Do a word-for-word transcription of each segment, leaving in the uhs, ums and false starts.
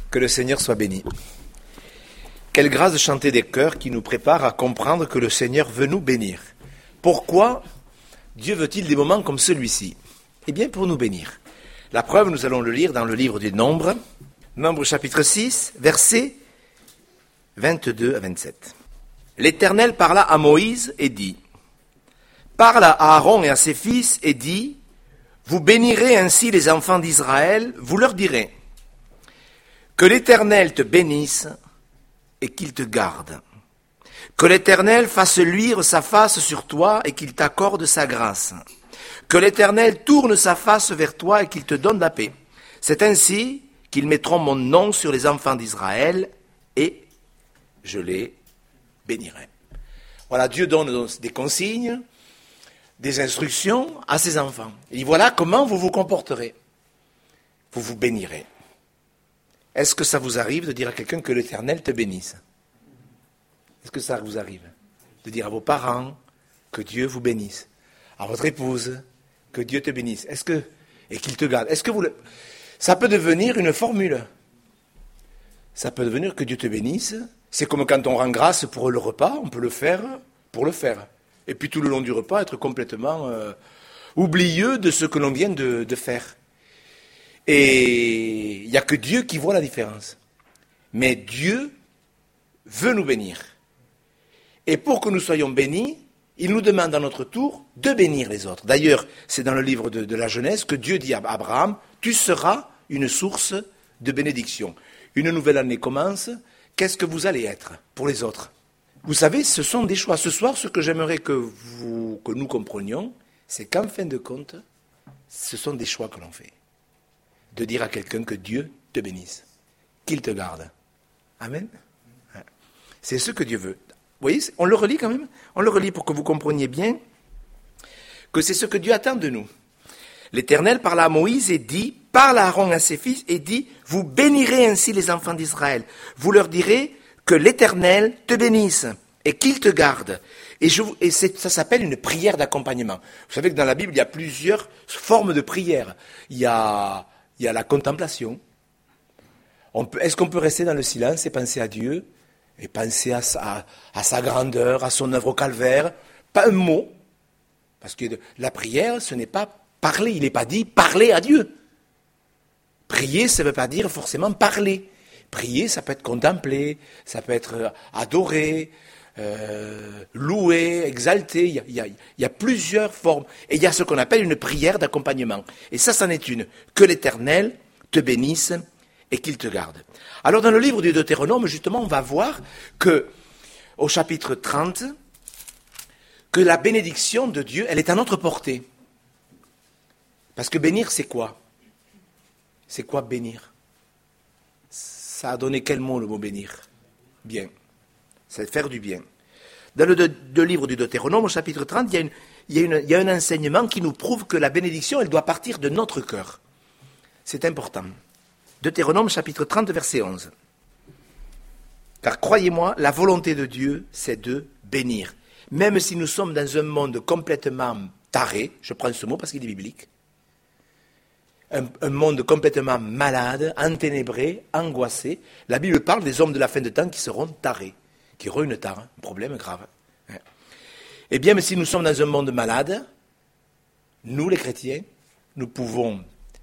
Que le Seigneur soit béni. Quelle grâce de chanter des chœurs qui nous préparent à comprendre que le Seigneur veut nous bénir. Pourquoi Dieu veut-il des moments comme celui-ci? Eh bien, pour nous bénir. La preuve, nous allons le lire dans le livre du Nombre, Nombre chapitre six, versets vingt-deux à vingt-sept. L'Éternel parla à Moïse et dit, « Parle à Aaron et à ses fils et dit, « Vous bénirez ainsi les enfants d'Israël, vous leur direz, « Que l'Éternel te bénisse et qu'il te garde. Que l'Éternel fasse luire sa face sur toi et qu'il t'accorde sa grâce. Que l'Éternel tourne sa face vers toi et qu'il te donne la paix. C'est ainsi qu'ils mettront mon nom sur les enfants d'Israël et je les bénirai. » Voilà, Dieu donne des consignes, des instructions à ses enfants. Et voilà comment vous vous comporterez. Vous vous bénirez. Est-ce que ça vous arrive de dire à quelqu'un que l'Éternel te bénisse? Est-ce que ça vous arrive de dire à vos parents que Dieu vous bénisse? À votre épouse, que Dieu te bénisse? Est-ce que, et qu'il te garde? Est-ce que vous le... Ça peut devenir une formule. Ça peut devenir que Dieu te bénisse. C'est comme quand on rend grâce pour le repas, on peut le faire pour le faire. Et puis tout le long du repas, être complètement euh, oublieux de ce que l'on vient de, de faire. Et il n'y a que Dieu qui voit la différence. Mais Dieu veut nous bénir. Et pour que nous soyons bénis, il nous demande à notre tour de bénir les autres. D'ailleurs, c'est dans le livre de, de la Genèse que Dieu dit à Abraham, « Tu seras une source de bénédiction. » Une nouvelle année commence, qu'est-ce que vous allez être pour les autres? Vous savez, ce sont des choix. Ce soir, ce que j'aimerais que, vous, que nous comprenions, c'est qu'en fin de compte, ce sont des choix que l'on fait. De dire à quelqu'un que Dieu te bénisse, qu'il te garde. Amen. C'est ce que Dieu veut. Vous voyez, on le relit quand même. On le relit pour que vous compreniez bien que c'est ce que Dieu attend de nous. L'Éternel parla à Moïse et dit, parle à Aaron et à ses fils et dit, vous bénirez ainsi les enfants d'Israël. Vous leur direz que l'Éternel te bénisse et qu'il te garde. Et, je, et c'est, ça s'appelle une prière d'accompagnement. Vous savez que dans la Bible, il y a plusieurs formes de prière. Il y a, il y a la contemplation. On peut, est-ce qu'on peut rester dans le silence et penser à Dieu et penser à sa, à sa grandeur, à son œuvre au calvaire? Pas un mot. Parce que la prière, ce n'est pas parler. Il n'est pas dit parler à Dieu. Prier, ça ne veut pas dire forcément parler. Prier, ça peut être contempler, ça peut être adorer, euh, louer, exalter. Il y, a, il, y a, il y a plusieurs formes. Et il y a ce qu'on appelle une prière d'accompagnement. Et ça, c'en est une. Que l'Éternel te bénisse et qu'il te garde. Alors, dans le livre du Deutéronome, justement, on va voir que, au chapitre trente, que la bénédiction de Dieu, elle est à notre portée. Parce que bénir, c'est quoi? C'est quoi bénir? Ça a donné quel mot, le mot bénir? Bien. C'est faire du bien. Dans le de, de livre du Deutéronome, au chapitre trente, il y, a une, il, y a une, il y a un enseignement qui nous prouve que la bénédiction, elle doit partir de notre cœur. C'est important. Deutéronome, chapitre trente, verset onze. Car croyez-moi, la volonté de Dieu, c'est de bénir. Même si nous sommes dans un monde complètement taré, je prends ce mot parce qu'il est biblique, Un, un monde complètement malade, enténébré, angoissé. La Bible parle des hommes de la fin de temps qui seront tarés, qui auront une tare, un problème grave. Eh bien, mais si nous sommes dans un monde malade, nous les chrétiens, nous pouvons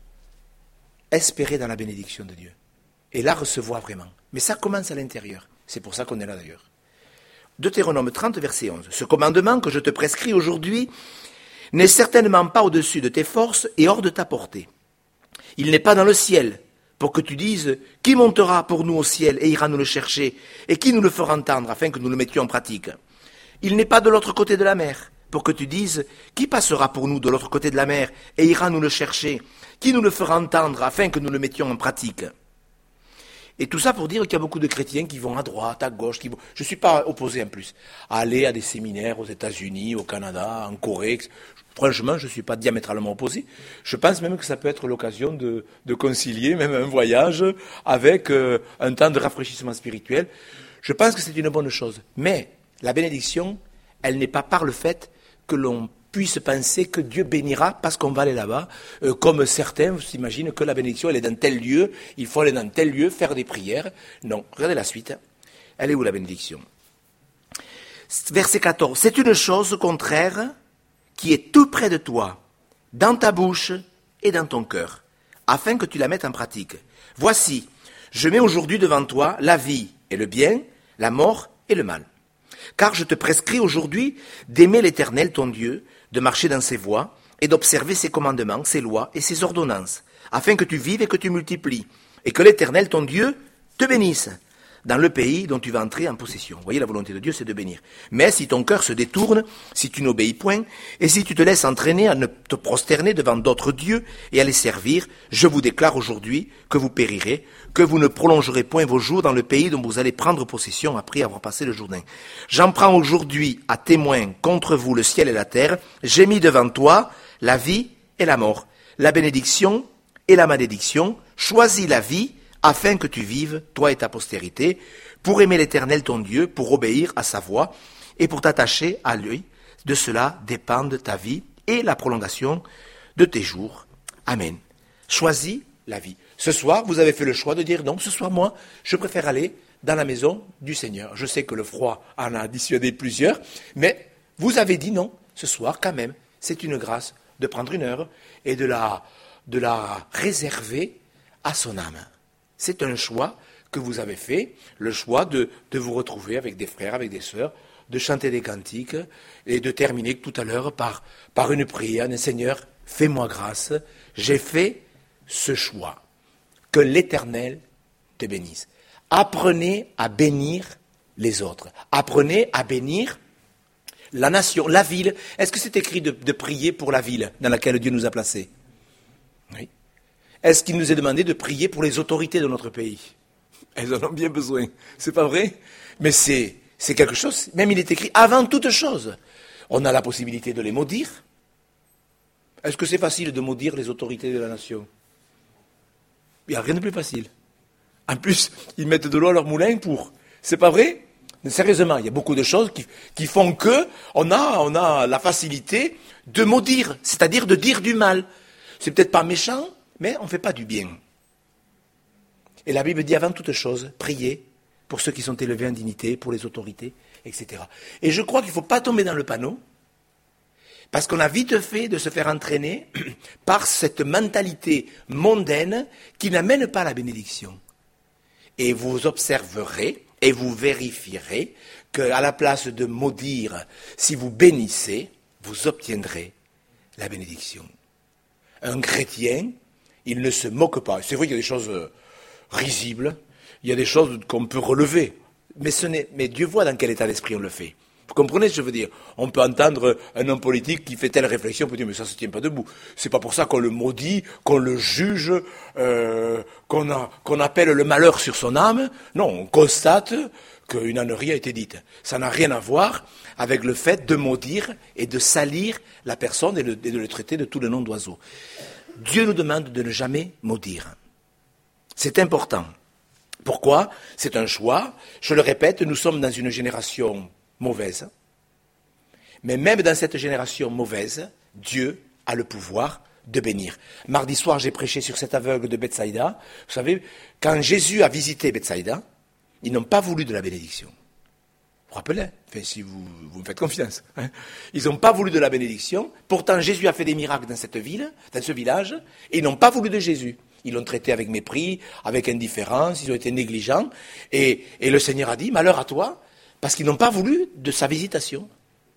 espérer dans la bénédiction de Dieu et la recevoir vraiment. Mais ça commence à l'intérieur. C'est pour ça qu'on est là d'ailleurs. Deutéronome trente, verset onze. Ce commandement que je te prescris aujourd'hui n'est certainement pas au-dessus de tes forces et hors de ta portée. Il n'est pas dans le ciel, pour que tu dises, qui montera pour nous au ciel et ira nous le chercher, et qui nous le fera entendre, afin que nous le mettions en pratique. Il n'est pas de l'autre côté de la mer, pour que tu dises, qui passera pour nous de l'autre côté de la mer, et ira nous le chercher, qui nous le fera entendre, afin que nous le mettions en pratique. Et tout ça pour dire qu'il y a beaucoup de chrétiens qui vont à droite, à gauche, qui vont... Je ne suis pas opposé en plus, à aller à des séminaires aux États-Unis, au Canada, en Corée. Franchement, je ne suis pas diamétralement opposé. Je pense même que ça peut être l'occasion de, de concilier même un voyage avec euh, un temps de rafraîchissement spirituel. Je pense que c'est une bonne chose. Mais la bénédiction, elle n'est pas par le fait que l'on puisse penser que Dieu bénira parce qu'on va aller là-bas, euh, comme certains s'imaginent que la bénédiction elle est dans tel lieu, il faut aller dans tel lieu, faire des prières. Non, regardez la suite. Elle est où la bénédiction? Verset quatorze. C'est une chose contraire qui est tout près de toi, dans ta bouche et dans ton cœur, afin que tu la mettes en pratique. Voici, je mets aujourd'hui devant toi la vie et le bien, la mort et le mal. Car je te prescris aujourd'hui d'aimer l'Éternel ton Dieu, de marcher dans ses voies et d'observer ses commandements, ses lois et ses ordonnances, afin que tu vives et que tu multiplies, et que l'Éternel ton Dieu te bénisse dans le pays dont tu vas entrer en possession. Vous voyez, la volonté de Dieu, c'est de bénir. Mais si ton cœur se détourne, si tu n'obéis point, et si tu te laisses entraîner à ne te prosterner devant d'autres dieux et à les servir, je vous déclare aujourd'hui que vous périrez, que vous ne prolongerez point vos jours dans le pays dont vous allez prendre possession après avoir passé le Jourdain. J'en prends aujourd'hui à témoin contre vous le ciel et la terre. J'ai mis devant toi la vie et la mort, la bénédiction et la malédiction. Choisis la vie, afin que tu vives, toi et ta postérité, pour aimer l'Éternel ton Dieu, pour obéir à sa voix, et pour t'attacher à lui. De cela dépendent ta vie et la prolongation de tes jours. Amen. Choisis la vie. Ce soir, vous avez fait le choix de dire non, ce soir, moi, je préfère aller dans la maison du Seigneur. Je sais que le froid en a dissuadé plusieurs, mais vous avez dit non, ce soir, quand même. C'est une grâce de prendre une heure et de la, de la réserver à son âme. C'est un choix que vous avez fait, le choix de, de vous retrouver avec des frères, avec des sœurs, de chanter des cantiques et de terminer tout à l'heure par, par une prière. Seigneur, fais-moi grâce, j'ai fait ce choix. Que l'Éternel te bénisse. Apprenez à bénir les autres. Apprenez à bénir la nation, la ville. Est-ce que c'est écrit de, de prier pour la ville dans laquelle Dieu nous a placés? Oui. Est-ce qu'il nous est demandé de prier pour les autorités de notre pays? Elles en ont bien besoin. C'est pas vrai? Mais c'est, c'est quelque chose, même il est écrit avant toute chose. On a la possibilité de les maudire. Est-ce que c'est facile de maudire les autorités de la nation? Il n'y a rien de plus facile. En plus, ils mettent de l'eau à leur moulin pour... C'est pas vrai? Mais sérieusement, il y a beaucoup de choses qui, qui font que on a, on a la facilité de maudire, c'est-à-dire de dire du mal. C'est peut-être pas méchant, mais on ne fait pas du bien. Et la Bible dit avant toute chose, priez pour ceux qui sont élevés en dignité, pour les autorités, et cetera. Et je crois qu'il ne faut pas tomber dans le panneau, parce qu'on a vite fait de se faire entraîner par cette mentalité mondaine qui n'amène pas à la bénédiction. Et vous observerez et vous vérifierez qu'à la place de maudire, si vous bénissez, vous obtiendrez la bénédiction. Un chrétien, il ne se moque pas. C'est vrai qu'il y a des choses risibles, il y a des choses qu'on peut relever, mais, ce n'est, mais Dieu voit dans quel état d'esprit on le fait. Vous comprenez ce que je veux dire? On peut entendre un homme politique qui fait telle réflexion, on peut dire mais ça ne se tient pas debout. C'est pas pour ça qu'on le maudit, qu'on le juge, euh, qu'on, a, qu'on appelle le malheur sur son âme. Non, on constate qu'une ânerie a été dite. Ça n'a rien à voir avec le fait de maudire et de salir la personne et, le, et de le traiter de tout le nom d'oiseau. Dieu nous demande de ne jamais maudire. C'est important. Pourquoi? C'est un choix. Je le répète, nous sommes dans une génération mauvaise. Mais même dans cette génération mauvaise, Dieu a le pouvoir de bénir. Mardi soir, j'ai prêché sur cet aveugle de Bethsaïda. Vous savez, quand Jésus a visité Bethsaïda, ils n'ont pas voulu de la bénédiction. Vous vous rappelez? Enfin, si vous, vous me faites confiance. Hein. Ils n'ont pas voulu de la bénédiction. Pourtant, Jésus a fait des miracles dans cette ville, dans ce village, et ils n'ont pas voulu de Jésus. Ils l'ont traité avec mépris, avec indifférence, ils ont été négligents. Et, et le Seigneur a dit, malheur à toi, parce qu'ils n'ont pas voulu de sa visitation.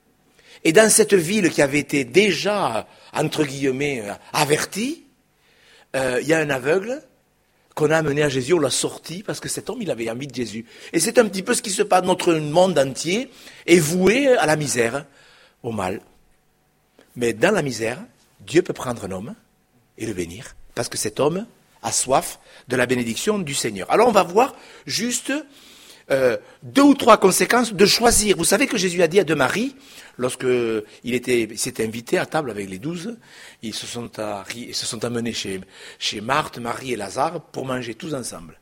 Et dans cette ville qui avait été déjà, entre guillemets, avertie, euh, il y a un aveugle qu'on a amené à Jésus, on l'a sorti, parce que cet homme, il avait envie de Jésus. Et c'est un petit peu ce qui se passe, notre monde entier est voué à la misère, au mal. Mais dans la misère, Dieu peut prendre un homme et le bénir, parce que cet homme a soif de la bénédiction du Seigneur. Alors on va voir juste euh, deux ou trois conséquences de choisir. Vous savez que Jésus a dit à deux maris, lorsqu'il était, il s'était invité à table avec les douze, ils se sont, à, ils se sont amenés chez, chez Marthe, Marie et Lazare pour manger tous ensemble.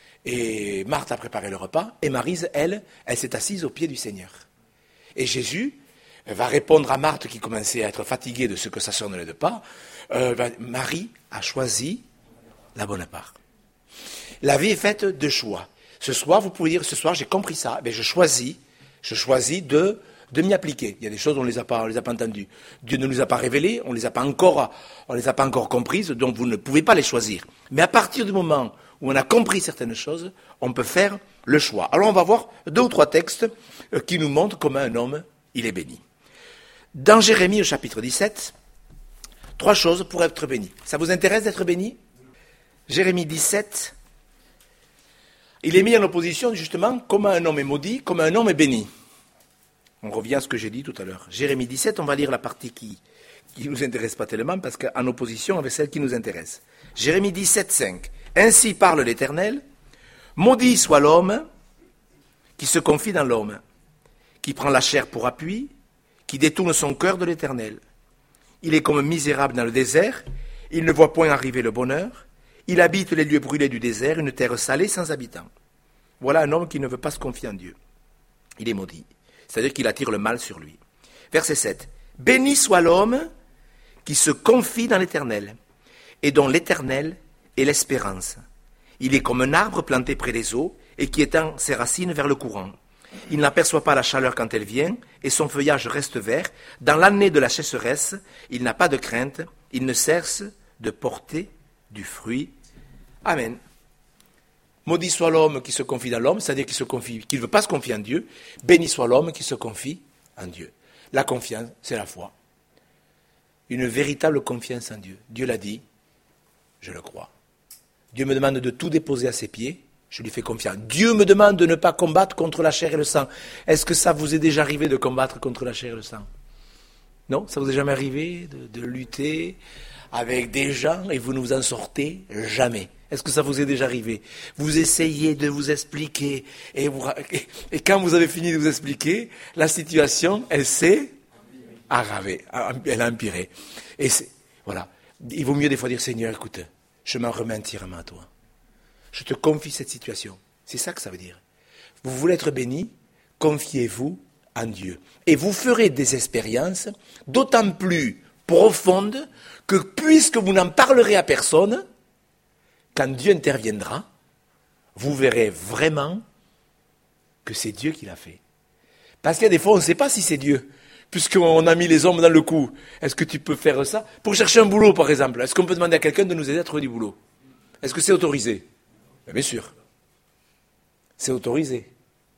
Et Marthe a préparé le repas, et Marie, elle, elle s'est assise au pied du Seigneur. Et Jésus va répondre à Marthe qui commençait à être fatiguée de ce que sa sœur ne l'aide pas. Euh, Marie a choisi la bonne part. La vie est faite de choix. Ce soir, vous pouvez dire, ce soir, j'ai compris ça, mais je choisis, je choisis de, de m'y appliquer. Il y a des choses, on ne les a pas, on les a pas entendues. Dieu ne nous a pas révélées, on ne les a pas encore, on les a pas encore comprises, donc vous ne pouvez pas les choisir. Mais à partir du moment où on a compris certaines choses, on peut faire le choix. Alors on va voir deux ou trois textes qui nous montrent comment un homme, il est béni. Dans Jérémie au chapitre dix-sept, trois choses pour être béni. Ça vous intéresse d'être béni? Jérémie dix-sept, il est mis en opposition justement comment un homme est maudit, comment un homme est béni. On revient à ce que j'ai dit tout à l'heure. Jérémie dix-sept, on va lire la partie qui ne nous intéresse pas tellement parce qu'en opposition avec celle qui nous intéresse. Jérémie dix-sept, cinq. Ainsi parle l'Éternel, maudit soit l'homme qui se confie dans l'homme, qui prend la chair pour appui, qui détourne son cœur de l'Éternel. Il est comme misérable dans le désert, il ne voit point arriver le bonheur. Il habite les lieux brûlés du désert, une terre salée sans habitants. Voilà un homme qui ne veut pas se confier en Dieu. Il est maudit. C'est-à-dire qu'il attire le mal sur lui. Verset sept. Béni soit l'homme qui se confie dans l'Éternel et dont l'Éternel est l'espérance. Il est comme un arbre planté près des eaux et qui étend ses racines vers le courant. Il n'aperçoit pas la chaleur quand elle vient et son feuillage reste vert. Dans l'année de la sécheresse, il n'a pas de crainte. Il ne cesse de porter du fruit. Amen. Maudit soit l'homme qui se confie dans l'homme, c'est-à-dire qu'il se confie, qu'il ne veut pas se confier en Dieu. Béni soit l'homme qui se confie en Dieu. La confiance, c'est la foi. Une véritable confiance en Dieu. Dieu l'a dit, je le crois. Dieu me demande de tout déposer à ses pieds, je lui fais confiance. Dieu me demande de ne pas combattre contre la chair et le sang. Est-ce que ça vous est déjà arrivé de combattre contre la chair et le sang? Non, ça vous est jamais arrivé de, de lutter avec des gens et vous ne vous en sortez jamais? Est-ce que ça vous est déjà arrivé? Vous essayez de vous expliquer et, vous, et quand vous avez fini de vous expliquer, la situation, elle s'est aggravée, elle a empiré. Et c'est, voilà, il vaut mieux des fois dire, Seigneur, écoute, je m'en remets entièrement à toi. Je te confie cette situation. C'est ça que ça veut dire. Vous voulez être béni, confiez-vous en Dieu. Et vous ferez des expériences d'autant plus profondes que puisque vous n'en parlerez à personne, quand Dieu interviendra, vous verrez vraiment que c'est Dieu qui l'a fait. Parce qu'il y a des fois, on ne sait pas si c'est Dieu, puisqu'on a mis les hommes dans le coup. Est-ce que tu peux faire ça? Pour chercher un boulot, par exemple, est-ce qu'on peut demander à quelqu'un de nous aider à trouver du boulot? Est-ce que c'est autorisé? Bien sûr. C'est autorisé.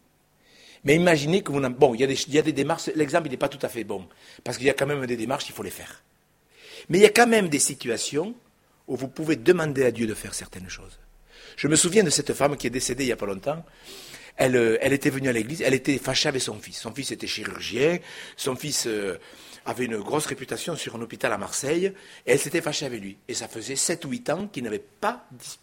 Mais imaginez que vous n'avez... Bon, il y, a des, il y a des démarches, l'exemple n'est pas tout à fait bon, parce qu'il y a quand même des démarches, il faut les faire. Mais il y a quand même des situations où vous pouvez demander à Dieu de faire certaines choses. Je me souviens de cette femme qui est décédée il n'y a pas longtemps. Elle, elle était venue à l'église, elle était fâchée avec son fils. Son fils était chirurgien, son fils euh, avait une grosse réputation sur un hôpital à Marseille, et elle s'était fâchée avec lui. Et ça faisait sept ou huit ans qu'ils n'avaient pas dis-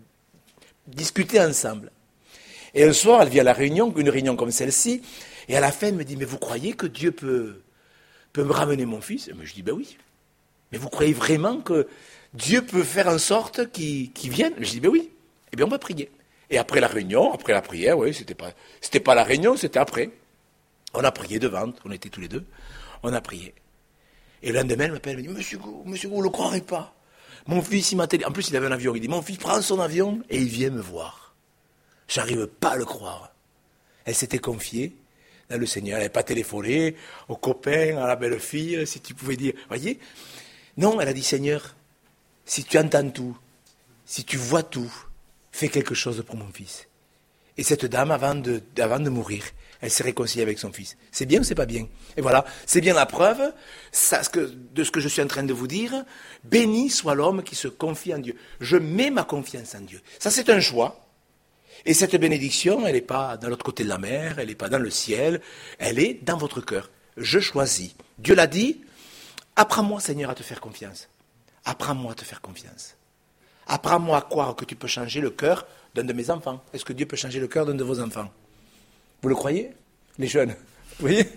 discuté ensemble. Et un soir, elle vient à la réunion, une réunion comme celle-ci, et à la fin, elle me dit, mais vous croyez que Dieu peut, peut me ramener mon fils? Et je dis, ben oui. Mais vous croyez vraiment que Dieu peut faire en sorte qu'il, qu'il vienne? Je dis, ben oui. Eh bien, on va prier. Et après la réunion, après la prière, oui, c'était pas, c'était pas la réunion, c'était après. On a prié devant, on était tous les deux, on a prié. Et le lendemain, elle m'appelle, elle me dit, Monsieur Gou, Monsieur Gou, vous ne le croirez pas. Mon fils, il m'a télé... En plus, il avait un avion, il dit, mon fils prend son avion et il vient me voir. J'arrive pas à le croire. Elle s'était confiée dans le Seigneur, elle n'avait pas téléphoné aux copains, à la belle-fille, si tu pouvais dire, voyez. Non, elle a dit, Seigneur, si tu entends tout, si tu vois tout, fais quelque chose pour mon fils. Et cette dame, avant de, avant de mourir, elle s'est réconciliée avec son fils. C'est bien ou c'est pas bien? Et voilà, c'est bien la preuve ça, ce que, de ce que je suis en train de vous dire. Béni soit l'homme qui se confie en Dieu. Je mets ma confiance en Dieu. Ça, c'est un choix. Et cette bénédiction, elle n'est pas dans l'autre côté de la mer, elle n'est pas dans le ciel, elle est dans votre cœur. Je choisis. Dieu l'a dit, apprends-moi, Seigneur, à te faire confiance. Apprends-moi à te faire confiance. Apprends-moi à croire que tu peux changer le cœur d'un de mes enfants. Est-ce que Dieu peut changer le cœur d'un de vos enfants? Vous le croyez, les jeunes? Vous voyez?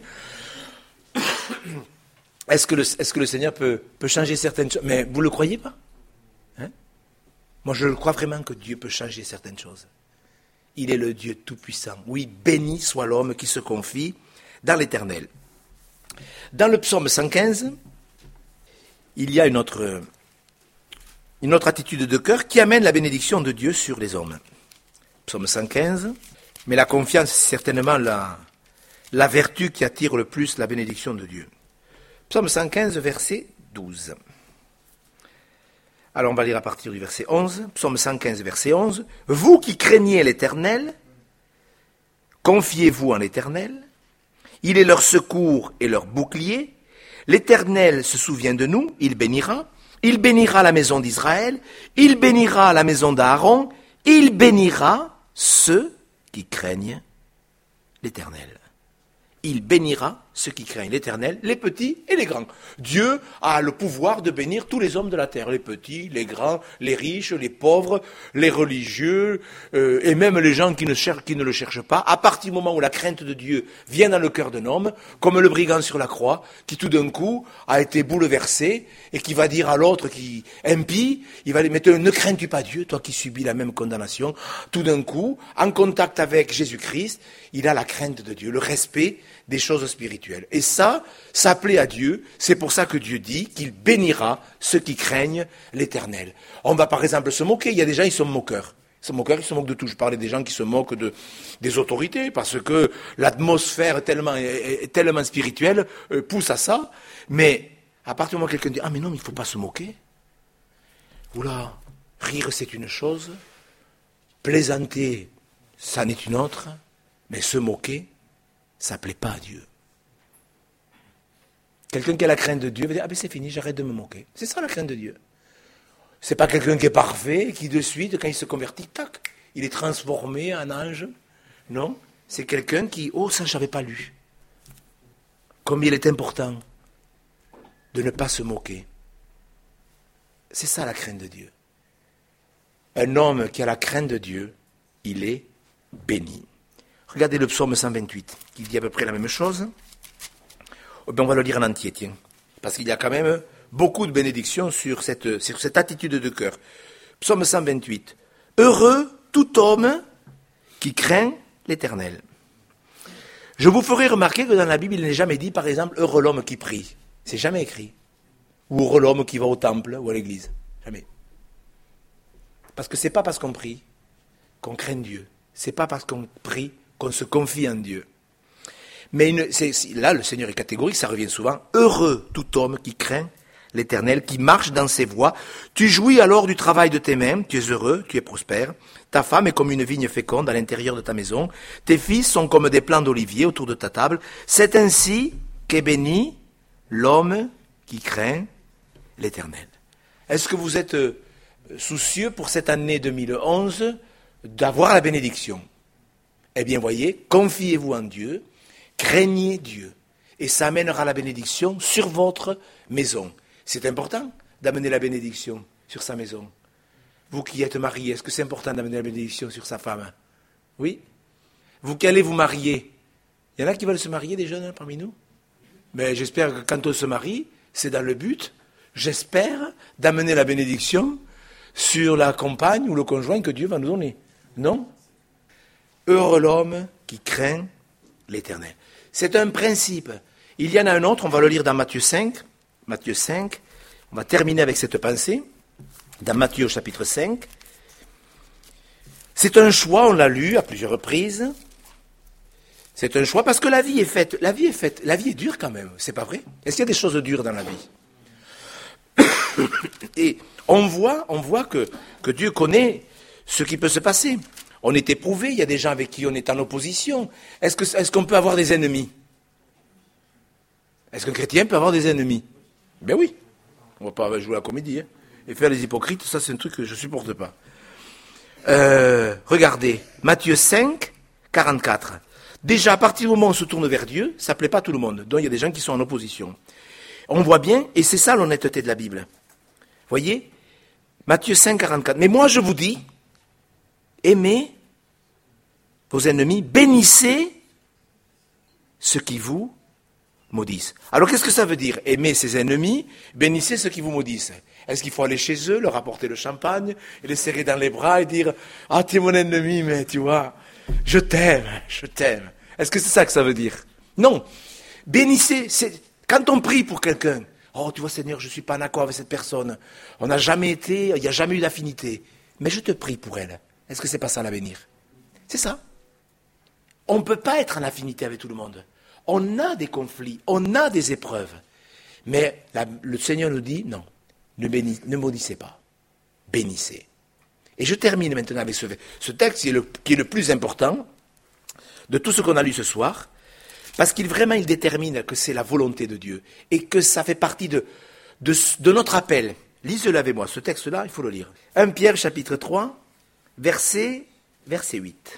Est-ce que le, est-ce que le Seigneur peut, peut changer certaines choses? Mais vous ne le croyez pas? Hein? Moi, je le crois vraiment que Dieu peut changer certaines choses. Il est le Dieu tout-puissant. Oui, béni soit l'homme qui se confie dans l'Éternel. Dans le psaume cent quinze, il y a une autre, une autre attitude de cœur qui amène la bénédiction de Dieu sur les hommes. Psaume cent quinze, mais la confiance, c'est certainement la, la vertu qui attire le plus la bénédiction de Dieu. Psaume cent quinze, verset douze. Alors on va lire à partir du verset onze, Psaume cent quinze, verset onze. « Vous qui craignez l'Éternel, confiez-vous en l'Éternel, il est leur secours et leur bouclier. L'Éternel se souvient de nous, il bénira. Il bénira la maison d'Israël, il bénira la maison d'Aaron, il bénira ceux qui craignent l'Éternel. » Il bénira ceux qui craignent l'Éternel, les petits et les grands. Dieu a le pouvoir de bénir tous les hommes de la terre, les petits, les grands, les riches, les pauvres, les religieux, euh, et même les gens qui ne, cherchent, qui ne le cherchent pas. À partir du moment où la crainte de Dieu vient dans le cœur d'un homme, comme le brigand sur la croix, qui tout d'un coup a été bouleversé, et qui va dire à l'autre qui impie, il va lui mettre, ne crains-tu pas Dieu, toi qui subis la même condamnation. Tout d'un coup, en contact avec Jésus-Christ, il a la crainte de Dieu, le respect des choses spirituelles. Et ça, ça plaît à Dieu. C'est pour ça que Dieu dit qu'il bénira ceux qui craignent l'Éternel. On va par exemple se moquer. Il y a des gens, ils sont moqueurs. Ils sont moqueurs, ils se moquent de tout. Je parlais des gens qui se moquent de, des autorités parce que l'atmosphère tellement, est, est tellement spirituelle euh, pousse à ça. Mais à partir du moment où quelqu'un dit « Ah mais non, mais il ne faut pas se moquer. » Oula, rire c'est une chose, plaisanter, ça n'est une autre, mais se moquer, ça ne plaît pas à Dieu. Quelqu'un qui a la crainte de Dieu va dire « Ah ben c'est fini, j'arrête de me moquer. » C'est ça la crainte de Dieu. C'est pas quelqu'un qui est parfait, qui de suite, quand il se convertit, tac, il est transformé en ange. Non, c'est quelqu'un qui « Oh, ça je n'avais pas lu. » Combien il est important de ne pas se moquer. C'est ça la crainte de Dieu. Un homme qui a la crainte de Dieu, il est béni. Regardez le psaume cent vingt-huit, qui dit à peu près la même chose. On va le lire en entier, tiens. Parce qu'il y a quand même beaucoup de bénédictions sur cette, sur cette attitude de cœur. Psaume cent vingt-huit. Heureux tout homme qui craint l'Éternel. Je vous ferai remarquer que dans la Bible, il n'est jamais dit, par exemple, heureux l'homme qui prie. C'est jamais écrit. Ou heureux l'homme qui va au temple ou à l'église. Jamais. Parce que c'est pas parce qu'on prie qu'on craint Dieu. C'est pas parce qu'on prie qu'on se confie en Dieu. Mais une, c'est, là, le Seigneur est catégorique, ça revient souvent. Heureux tout homme qui craint l'Éternel, qui marche dans ses voies. Tu jouis alors du travail de tes mains, tu es heureux, tu es prospère. Ta femme est comme une vigne féconde à l'intérieur de ta maison. Tes fils sont comme des plants d'olivier autour de ta table. C'est ainsi qu'est béni l'homme qui craint l'Éternel. Est-ce que vous êtes soucieux pour cette année deux mille onze d'avoir la bénédiction? Eh bien, voyez, confiez-vous en Dieu, craignez Dieu, et ça amènera la bénédiction sur votre maison. C'est important d'amener la bénédiction sur sa maison. Vous qui êtes mariés, est-ce que c'est important d'amener la bénédiction sur sa femme? Oui? Vous qui allez vous marier, il y en a qui veulent se marier, des jeunes hein, parmi nous? Mais j'espère que quand on se marie, c'est dans le but, j'espère, d'amener la bénédiction sur la compagne ou le conjoint que Dieu va nous donner. Non? Heureux l'homme qui craint l'Éternel. C'est un principe. Il y en a un autre, on va le lire dans Matthieu cinq. Matthieu cinq, on va terminer avec cette pensée. Dans Matthieu chapitre cinq. C'est un choix, on l'a lu à plusieurs reprises. C'est un choix parce que la vie est faite. La vie est faite. La vie est dure quand même, c'est pas vrai? Est-ce qu'il y a des choses dures dans la vie? Et on voit, on voit que, que Dieu connaît ce qui peut se passer. On est éprouvé, il y a des gens avec qui on est en opposition. Est-ce que, est-ce qu'on peut avoir des ennemis? Est-ce qu'un chrétien peut avoir des ennemis? Ben oui. On ne va pas jouer à la comédie. Hein. Et faire les hypocrites, ça c'est un truc que je ne supporte pas. Euh, regardez, Matthieu cinq, quarante-quatre. Déjà, à partir du moment où on se tourne vers Dieu, ça ne plaît pas à tout le monde. Donc il y a des gens qui sont en opposition. On voit bien, et c'est ça l'honnêteté de la Bible. Voyez, Matthieu cinq, quarante-quatre. Mais moi je vous dis, aimez vos ennemis, bénissez ceux qui vous maudissent. Alors qu'est-ce que ça veut dire? Aimez ses ennemis, bénissez ceux qui vous maudissent. Est-ce qu'il faut aller chez eux, leur apporter le champagne, et les serrer dans les bras et dire « Ah, tu es mon ennemi, mais tu vois, je t'aime, je t'aime ». Est-ce que c'est ça que ça veut dire? Non. Bénissez. C'est, quand on prie pour quelqu'un, oh, tu vois, Seigneur, je ne suis pas en accord avec cette personne. On n'a jamais été, il n'y a jamais eu d'affinité. Mais je te prie pour elle. Est-ce que c'est pas ça la bénir? C'est ça. On ne peut pas être en affinité avec tout le monde. On a des conflits, on a des épreuves. Mais la, le Seigneur nous dit, non, ne, bénis, ne maudissez pas, bénissez. Et je termine maintenant avec ce, ce texte qui est, le, qui est le plus important de tout ce qu'on a lu ce soir, parce qu'il vraiment il détermine que c'est la volonté de Dieu et que ça fait partie de, de, de notre appel. Lisez-le avec moi, ce texte-là, il faut le lire. premier Pierre chapitre trois, verset, verset huit.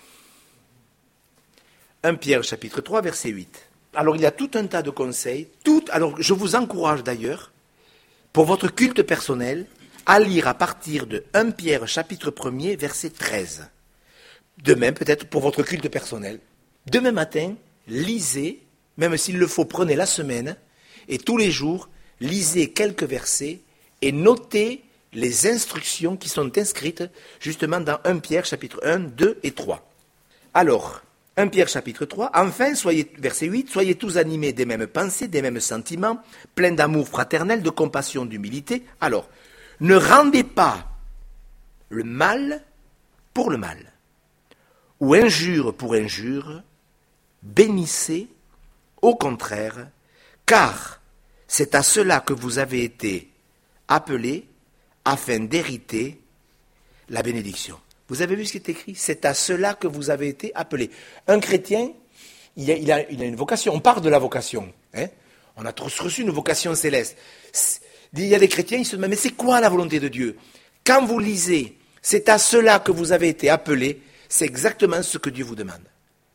premier Pierre chapitre trois, verset huit. Alors il y a tout un tas de conseils, tout, alors je vous encourage d'ailleurs, pour votre culte personnel, à lire à partir de premier Pierre chapitre un, verset treize. Demain, peut-être pour votre culte personnel. Demain matin, lisez, même s'il le faut, prenez la semaine, et tous les jours, lisez quelques versets et notez les instructions qui sont inscrites justement dans premier Pierre chapitre un, deux et trois. Alors, premier Pierre chapitre trois, enfin, soyez, verset huit, soyez tous animés des mêmes pensées, des mêmes sentiments, pleins d'amour fraternel, de compassion, d'humilité. Alors, ne rendez pas le mal pour le mal, ou injure pour injure, bénissez, au contraire, car c'est à cela que vous avez été appelés, afin d'hériter la bénédiction. Vous avez vu ce qui est écrit? C'est à cela que vous avez été appelés. Un chrétien, il a, il a, il a une vocation. On parle de la vocation. Hein? On a tous reçu une vocation céleste. Il y a des chrétiens, ils se demandent, mais c'est quoi la volonté de Dieu? Quand vous lisez, c'est à cela que vous avez été appelés, c'est exactement ce que Dieu vous demande.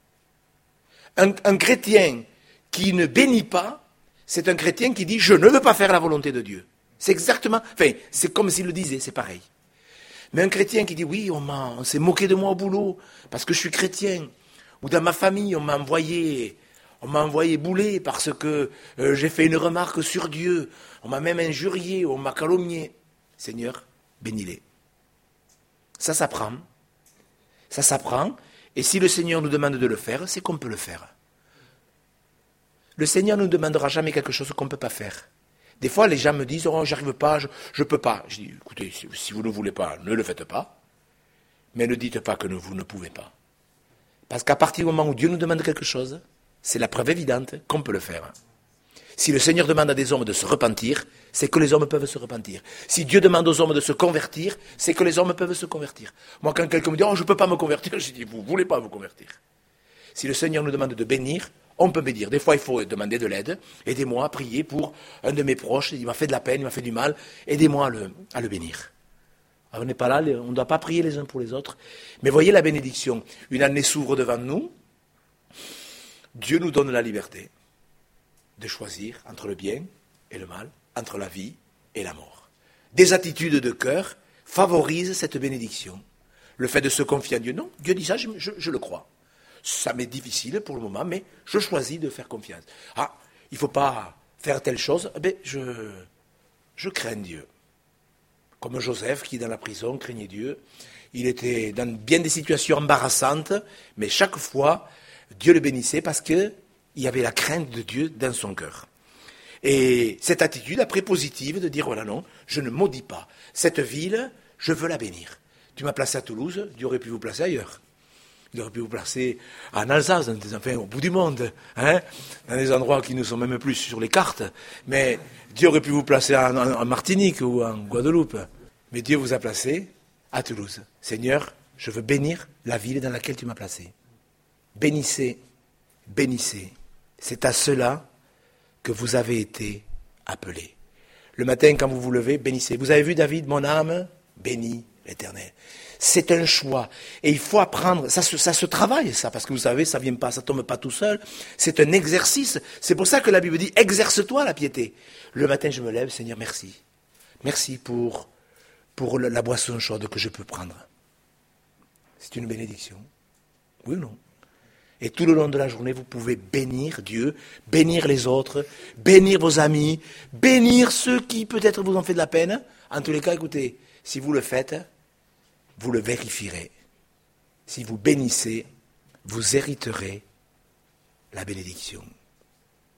Un, un chrétien qui ne bénit pas, c'est un chrétien qui dit, je ne veux pas faire la volonté de Dieu. C'est exactement, enfin, c'est comme s'il le disait, c'est pareil. Mais un chrétien qui dit, oui, on, m'a, on s'est moqué de moi au boulot, parce que je suis chrétien, ou dans ma famille, on m'a envoyé, on m'a envoyé bouler parce que euh, j'ai fait une remarque sur Dieu, on m'a même injurié, on m'a calomnié. Seigneur, bénis-les. Ça s'apprend, ça s'apprend, et si le Seigneur nous demande de le faire, c'est qu'on peut le faire. Le Seigneur ne nous demandera jamais quelque chose qu'on ne peut pas faire. Des fois, les gens me disent, oh, j'arrive pas, je ne peux pas. Je dis, écoutez, si, si vous ne voulez pas, ne le faites pas, mais ne dites pas que vous ne pouvez pas. Parce qu'à partir du moment où Dieu nous demande quelque chose, c'est la preuve évidente qu'on peut le faire. Si le Seigneur demande à des hommes de se repentir, c'est que les hommes peuvent se repentir. Si Dieu demande aux hommes de se convertir, c'est que les hommes peuvent se convertir. Moi, quand quelqu'un me dit, oh, je ne peux pas me convertir, je dis, vous ne voulez pas vous convertir. Si le Seigneur nous demande de bénir, on peut bénir. Des fois, il faut demander de l'aide. Aidez-moi à prier pour un de mes proches. Il m'a fait de la peine, il m'a fait du mal. Aidez-moi à le, à le bénir. Alors, on n'est pas là, on ne doit pas prier les uns pour les autres. Mais voyez la bénédiction. Une année s'ouvre devant nous. Dieu nous donne la liberté de choisir entre le bien et le mal, entre la vie et la mort. Des attitudes de cœur favorisent cette bénédiction. Le fait de se confier à Dieu, non, Dieu dit ça, je, je, je le crois. Ça m'est difficile pour le moment, mais je choisis de faire confiance. Ah, il ne faut pas faire telle chose, eh bien, je, je crains Dieu. Comme Joseph, qui dans la prison craignait Dieu. Il était dans bien des situations embarrassantes, mais chaque fois, Dieu le bénissait parce qu'il y avait la crainte de Dieu dans son cœur. Et cette attitude, après positive, de dire, voilà, non, je ne maudis pas. Cette ville, je veux la bénir. Tu m'as placé à Toulouse, Dieu aurait pu vous placer ailleurs. Il aurait pu vous placer en Alsace, dans des, enfin, au bout du monde, hein, dans des endroits qui ne sont même plus sur les cartes. Mais Dieu aurait pu vous placer en, en, en Martinique ou en Guadeloupe. Mais Dieu vous a placé à Toulouse. Seigneur, je veux bénir la ville dans laquelle tu m'as placé. Bénissez, bénissez. C'est à cela que vous avez été appelés. Le matin, quand vous vous levez, bénissez. Vous avez vu David, mon âme, bénis l'Éternel. C'est un choix. Et il faut apprendre, ça se, ça se travaille, ça, parce que vous savez, ça vient pas, ça tombe pas tout seul. C'est un exercice. C'est pour ça que la Bible dit, exerce-toi la piété. Le matin, je me lève, Seigneur, merci. Merci pour, pour la boisson chaude que je peux prendre. C'est une bénédiction. Oui ou non? Et tout le long de la journée, vous pouvez bénir Dieu, bénir les autres, bénir vos amis, bénir ceux qui peut-être vous ont fait de la peine. En tous les cas, écoutez, si vous le faites, vous le vérifierez. Si vous bénissez, vous hériterez la bénédiction.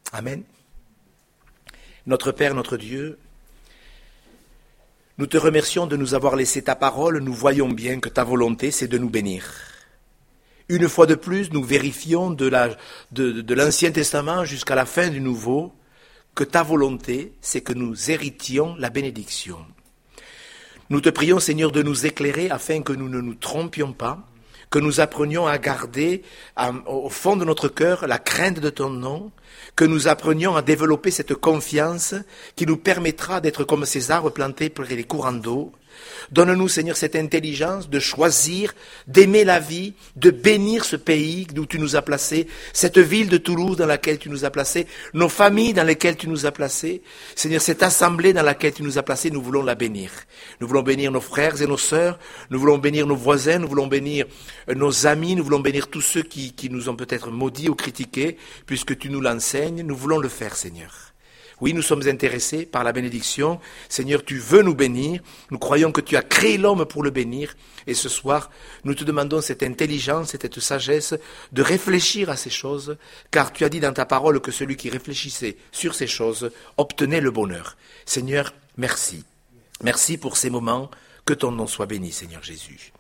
Amen. Notre Père, notre Dieu, nous te remercions de nous avoir laissé ta parole. Nous voyons bien que ta volonté, c'est de nous bénir. Une fois de plus, nous vérifions de, la, de, de l'Ancien Testament jusqu'à la fin du Nouveau que ta volonté, c'est que nous héritions la bénédiction. Nous te prions, Seigneur, de nous éclairer afin que nous ne nous trompions pas, que nous apprenions à garder à, au fond de notre cœur la crainte de ton nom, que nous apprenions à développer cette confiance qui nous permettra d'être comme ces arbres plantés près des courants d'eau. Donne-nous, Seigneur, cette intelligence de choisir, d'aimer la vie, de bénir ce pays où tu nous as placés, cette ville de Toulouse dans laquelle tu nous as placés, nos familles dans lesquelles tu nous as placés. Seigneur, cette assemblée dans laquelle tu nous as placés, nous voulons la bénir. Nous voulons bénir nos frères et nos sœurs, nous voulons bénir nos voisins, nous voulons bénir nos amis, nous voulons bénir tous ceux qui, qui nous ont peut-être maudits ou critiqués, puisque tu nous l'enseignes, nous voulons le faire, Seigneur. Oui, nous sommes intéressés par la bénédiction. Seigneur, tu veux nous bénir. Nous croyons que tu as créé l'homme pour le bénir. Et ce soir, nous te demandons cette intelligence et cette sagesse de réfléchir à ces choses, car tu as dit dans ta parole que celui qui réfléchissait sur ces choses obtenait le bonheur. Seigneur, merci. Merci pour ces moments. Que ton nom soit béni, Seigneur Jésus.